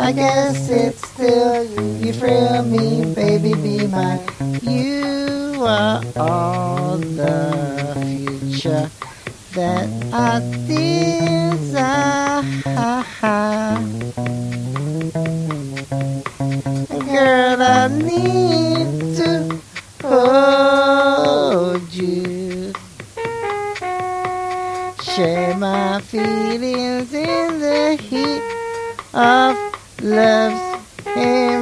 I guess it's still you thrill me, baby, be mine. You are all the future that I desire. Girl, I need to hold you, share my feelings in the heat of love's